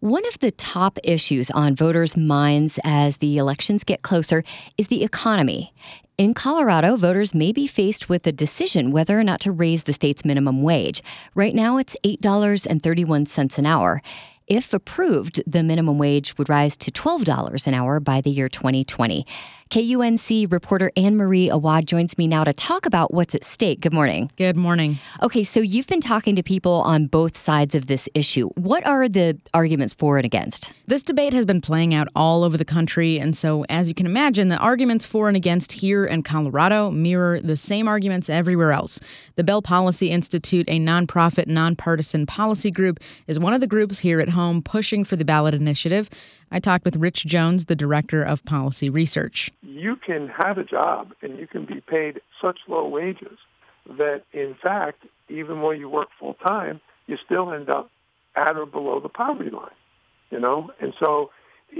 One of the top issues on voters' minds as the elections get closer is the economy. In Colorado, voters may be faced with a decision whether or not to raise the state's minimum wage. Right now, it's $8.31 an hour. If approved, the minimum wage would rise to $12 an hour by the year 2020. KUNC reporter Anne-Marie Awad joins me now to talk about what's at stake. Good morning. Good morning. Okay, so you've been talking to people on both sides of this issue. What are the arguments for and against? This debate has been playing out all over the country, and so as you can imagine, the arguments for and against here in Colorado mirror the same arguments everywhere else. The Bell Policy Institute, a nonprofit, nonpartisan policy group, is one of the groups here at home pushing for the ballot initiative. I talked with Rich Jones, the director of policy research. You can have a job and you can be paid such low wages that, in fact, even when you work full time, you still end up at or below the poverty line, And so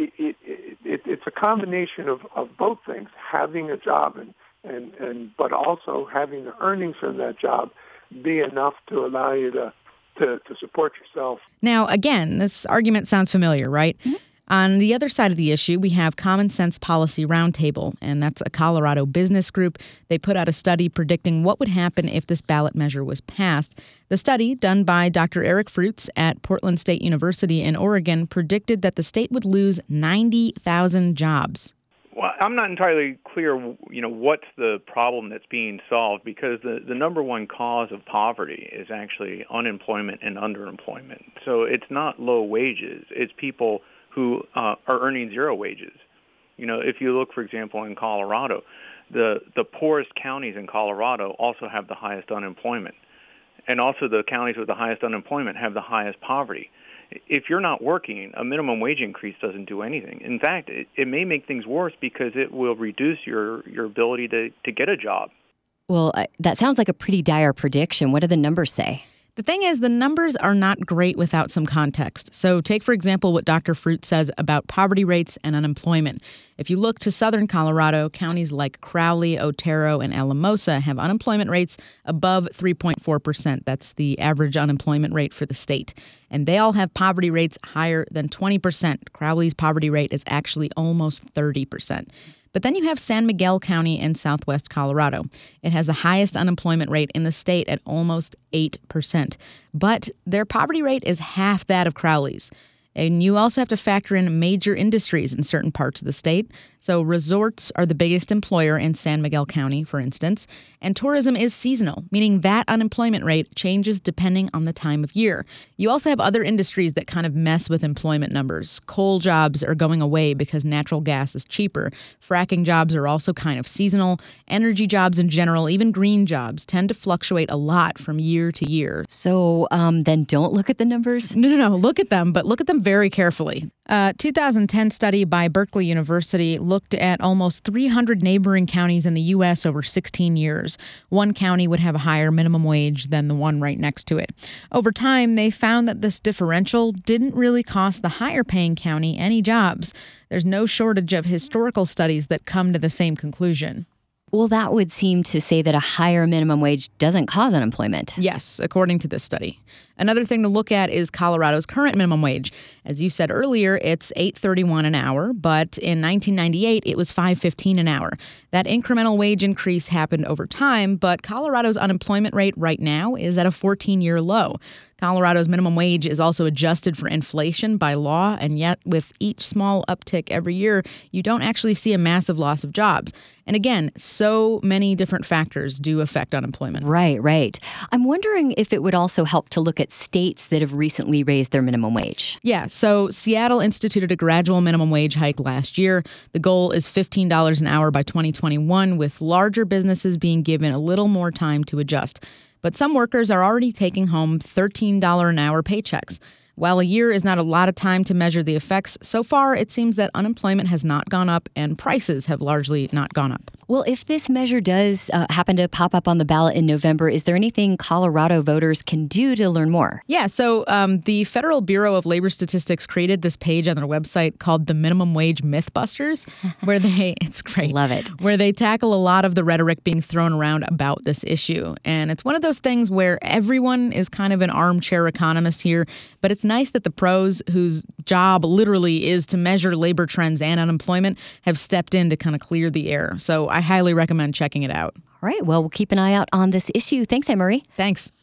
it's a combination of both things, having a job but also having the earnings from that job be enough to allow you to support yourself. Now, again, this argument sounds familiar, right? Mm-hmm. On the other side of the issue, we have Common Sense Policy Roundtable, and that's a Colorado business group. They put out a study predicting what would happen if this ballot measure was passed. The study, done by Dr. Eric Fruits at Portland State University in Oregon, predicted that the state would lose 90,000 jobs. Well, I'm not entirely clear, what's the problem that's being solved, because the number one cause of poverty is actually unemployment and underemployment. So it's not low wages. It's people who are earning zero wages. If you look, for example, in Colorado, the poorest counties in Colorado also have the highest unemployment. And also the counties with the highest unemployment have the highest poverty. If you're not working, a minimum wage increase doesn't do anything. In fact, it may make things worse because it will reduce your ability to get a job. Well, that sounds like a pretty dire prediction. What do the numbers say? The thing is, the numbers are not great without some context. So take, for example, what Dr. Fruit says about poverty rates and unemployment. If you look to southern Colorado, counties like Crowley, Otero, and Alamosa have unemployment rates above 3.4%. That's the average unemployment rate for the state. And they all have poverty rates higher than 20%. Crowley's poverty rate is actually almost 30%. But then you have San Miguel County in southwest Colorado. It has the highest unemployment rate in the state at almost 8%. But their poverty rate is half that of Crowley's. And you also have to factor in major industries in certain parts of the state. So resorts are the biggest employer in San Miguel County, for instance. And tourism is seasonal, meaning that unemployment rate changes depending on the time of year. You also have other industries that kind of mess with employment numbers. Coal jobs are going away because natural gas is cheaper. Fracking jobs are also kind of seasonal. Energy jobs in general, even green jobs, tend to fluctuate a lot from year to year. So then don't look at the numbers? No. Look at them, but look at them very carefully. A 2010 study by Berkeley University looked at almost 300 neighboring counties in the U.S. over 16 years. One county would have a higher minimum wage than the one right next to it. Over time, they found that this differential didn't really cost the higher-paying county any jobs. There's no shortage of historical studies that come to the same conclusion. Well, that would seem to say that a higher minimum wage doesn't cause unemployment. Yes, according to this study. Another thing to look at is Colorado's current minimum wage. As you said earlier, it's $8.31 an hour, but in 1998, it was $5.15 an hour. That incremental wage increase happened over time, but Colorado's unemployment rate right now is at a 14-year low. Colorado's minimum wage is also adjusted for inflation by law, and yet with each small uptick every year, you don't actually see a massive loss of jobs. And again, so many different factors do affect unemployment. Right. I'm wondering if it would also help to look at states that have recently raised their minimum wage. Yeah, so Seattle instituted a gradual minimum wage hike last year. The goal is $15 an hour by 2021, with larger businesses being given a little more time to adjust. But some workers are already taking home $13 an hour paychecks. While a year is not a lot of time to measure the effects, so far it seems that unemployment has not gone up and prices have largely not gone up. Well, if this measure does happen to pop up on the ballot in November, is there anything Colorado voters can do to learn more? Yeah, so the Federal Bureau of Labor Statistics created this page on their website called the Minimum Wage Mythbusters, where it's great. Love it. Where they tackle a lot of the rhetoric being thrown around about this issue. And it's one of those things where everyone is kind of an armchair economist here, but it's nice that the pros, whose job literally is to measure labor trends and unemployment, have stepped in to kind of clear the air. So I highly recommend checking it out. All right. Well, we'll keep an eye out on this issue. Thanks, Anne Marie. Thanks.